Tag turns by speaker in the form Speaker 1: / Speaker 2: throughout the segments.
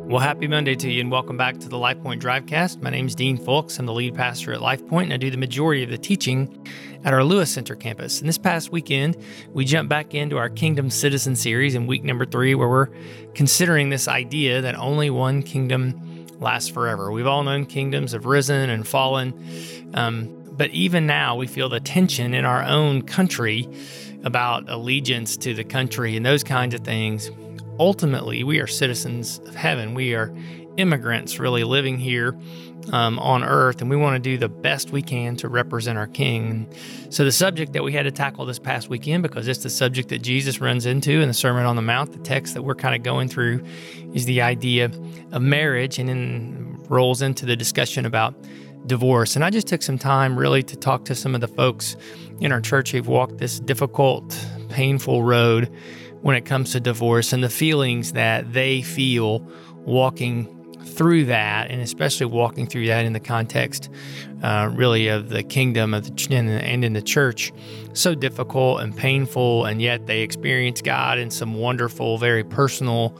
Speaker 1: Well, happy Monday to you and welcome back to the LifePoint Drivecast. My name is Dean Fulks. I'm the lead pastor at LifePoint and I do the majority of the teaching at our Lewis Center campus. And this past weekend, we jumped back into our Kingdom Citizen series in week number 3, where we're considering this idea that only one kingdom lasts forever. We've all known kingdoms have risen and fallen, but even now we feel the tension in our own country about allegiance to the country and those kinds of things. Ultimately, we are citizens of heaven. We are immigrants really living here on earth, and we want to do the best we can to represent our King. So the subject that we had to tackle this past weekend, because it's the subject that Jesus runs into in the Sermon on the Mount, the text that we're kind of going through, is the idea of marriage, and then rolls into the discussion about divorce. And I just took some time really to talk to some of the folks in our church who've walked this difficult, painful road when it comes to divorce and the feelings that they feel walking through that, and especially walking through that in the context really of the kingdom of and in the church. So difficult and painful, and yet they experience God in some wonderful, very personal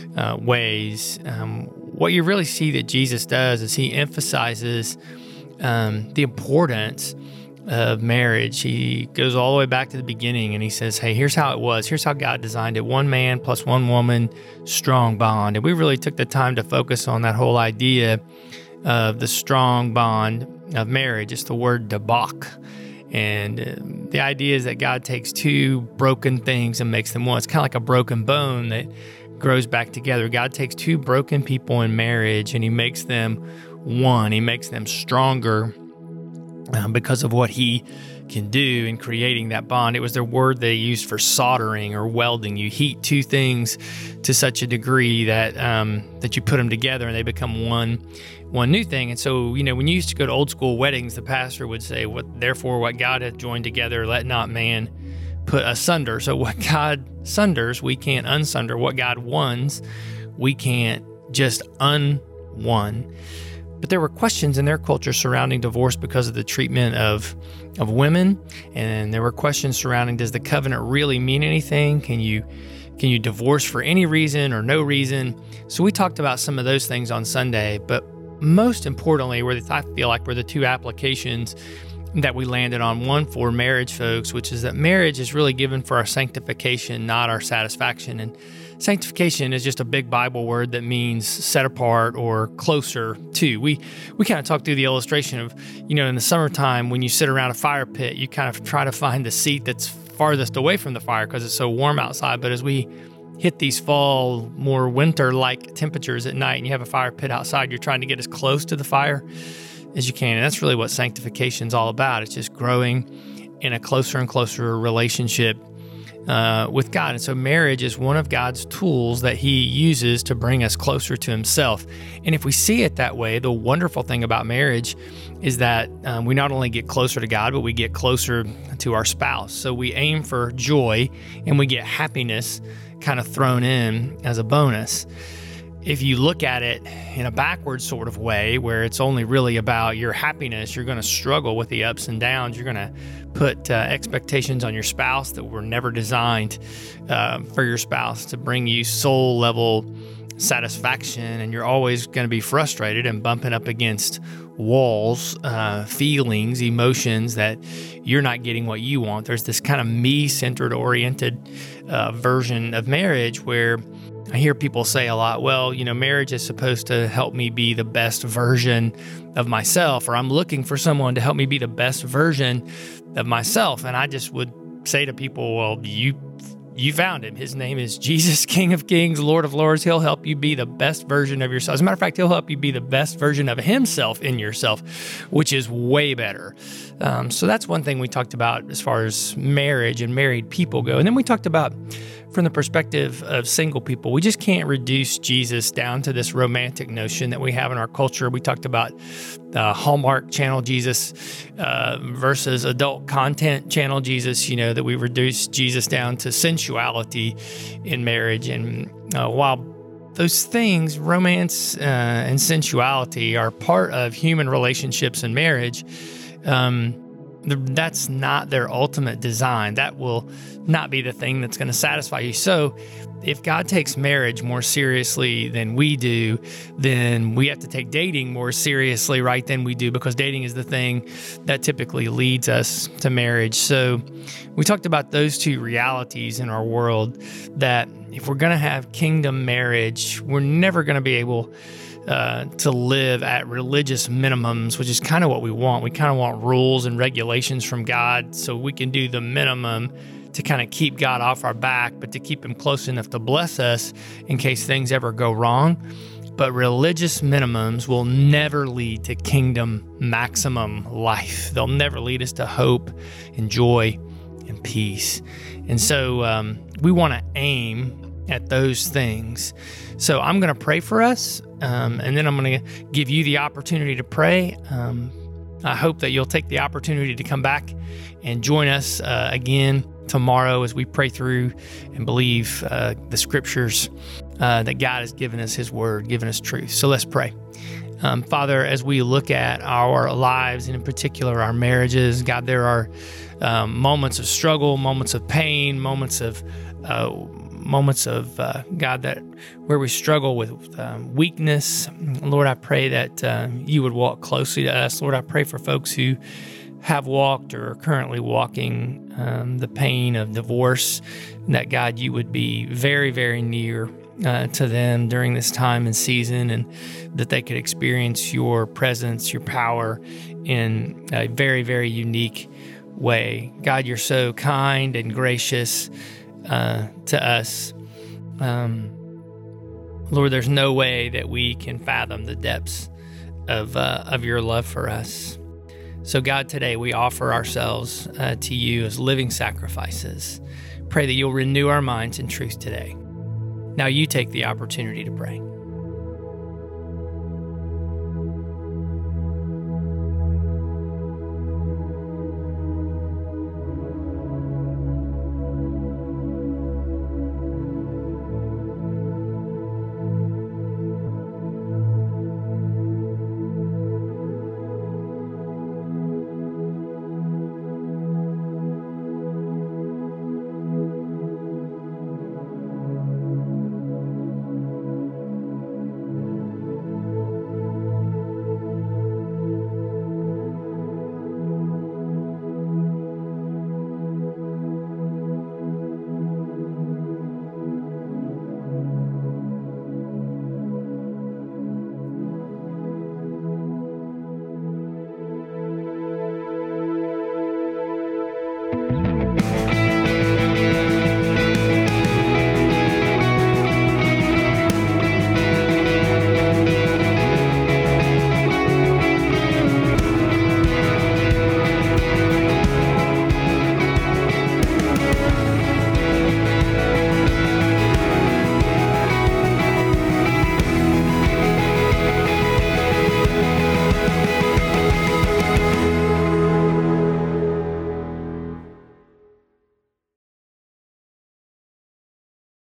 Speaker 1: ways. What you really see that Jesus does is he emphasizes the importance of marriage. He goes all the way back to the beginning and he says, hey, here's how it was. Here's how God designed it. One man plus one woman, strong bond. And we really took the time to focus on that whole idea of the strong bond of marriage. It's the word debak. And the idea is that God takes two broken things and makes them one. It's kind of like a broken bone that grows back together. God takes two broken people in marriage and he makes them one. He makes them stronger because of what he can do in creating that bond. It was their word they used for soldering or welding. You heat two things to such a degree that that you put them together and they become one new thing. And so, when you used to go to old school weddings, the pastor would say, "Therefore, what God hath joined together, let not man put asunder." So what God sunders, we can't unsunder. What God ones, we can't just unone. But there were questions in their culture surrounding divorce because of the treatment of women, and there were questions surrounding, does the covenant really mean anything? Can you divorce for any reason or no reason? So we talked about some of those things on Sunday, but most importantly, I feel like were the two applications that we landed on. One for marriage folks, which is that marriage is really given for our sanctification, not our satisfaction. And sanctification is just a big Bible word that means set apart or closer to. We kind of talked through the illustration of, in the summertime when you sit around a fire pit, you kind of try to find the seat that's farthest away from the fire because it's so warm outside. But as we hit these fall, more winter-like temperatures at night and you have a fire pit outside, you're trying to get as close to the fire as you can. And that's really what sanctification is all about. It's just growing in a closer and closer relationship with God. And so marriage is one of God's tools that he uses to bring us closer to himself. And if we see it that way, the wonderful thing about marriage is that we not only get closer to God, but we get closer to our spouse. So we aim for joy and we get happiness kind of thrown in as a bonus. If you look at it in a backwards sort of way, where it's only really about your happiness, you're going to struggle with the ups and downs. You're going to put expectations on your spouse that were never designed for your spouse to bring you soul level satisfaction. And you're always going to be frustrated and bumping up against walls, feelings, emotions that you're not getting what you want. There's this kind of me-centered oriented version of marriage where I hear people say a lot, well, marriage is supposed to help me be the best version of myself, or I'm looking for someone to help me be the best version of myself. And I just would say to people, well, you found him. His name is Jesus, King of Kings, Lord of Lords. He'll help you be the best version of yourself. As a matter of fact, he'll help you be the best version of himself in yourself, which is way better. So that's one thing we talked about as far as marriage and married people go. And then we talked about from the perspective of single people. We just can't reduce Jesus down to this romantic notion that we have in our culture. We talked about Hallmark Channel Jesus versus adult content channel Jesus, that we reduce Jesus down to sensuality in marriage. And while those things, romance and sensuality, are part of human relationships and marriage, That's not their ultimate design. That will not be the thing that's going to satisfy you. So if God takes marriage more seriously than we do, then we have to take dating more seriously, right, than we do, because dating is the thing that typically leads us to marriage. So we talked about those two realities in our world, that if we're going to have kingdom marriage, we're never going to be able to live at religious minimums, which is kind of what we want. We kind of want rules and regulations from God so we can do the minimum to kind of keep God off our back, but to keep him close enough to bless us in case things ever go wrong. But religious minimums will never lead to kingdom maximum life. They'll never lead us to hope and joy and peace. And so we want to aim at those things. So I'm going to pray for us, and then I'm going to give you the opportunity to pray. I hope that you'll take the opportunity to come back and join us again tomorrow as we pray through and believe the scriptures that God has given us, his word, given us truth. So let's pray. Father, as we look at our lives, and in particular our marriages, God, there are moments of struggle, moments of pain, moments of God, that where we struggle with weakness. Lord, I pray that you would walk closely to us. Lord, I pray for folks who have walked or are currently walking the pain of divorce, that God, you would be very, very near to them during this time and season, and that they could experience your presence, your power in a very, very unique way. God, you're so kind and gracious to us. Lord, there's no way that we can fathom the depths of your love for us. So God, today we offer ourselves to you as living sacrifices. Pray that you'll renew our minds in truth today. Now you take the opportunity to pray.